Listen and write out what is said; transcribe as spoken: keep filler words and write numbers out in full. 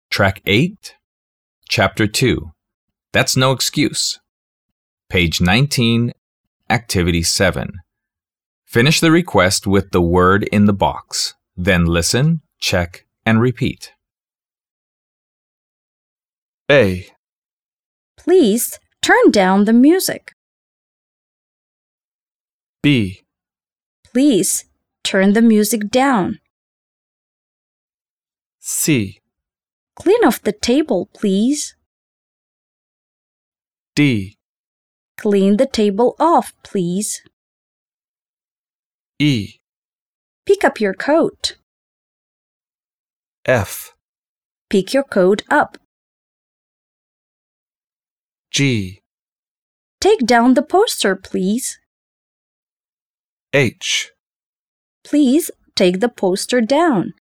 Track eight, Chapter two. That's no excuse. Page nineteen, Activity seven. Finish the request with the word in the box. Then listen, check, and repeat. A. Please turn down the music. B. Please turn the music down. C. Clean off the table, please. D. Clean the table off, please. E. Pick up your coat. F. Pick your coat up. G. Take down the poster, please. H. Please take the poster down.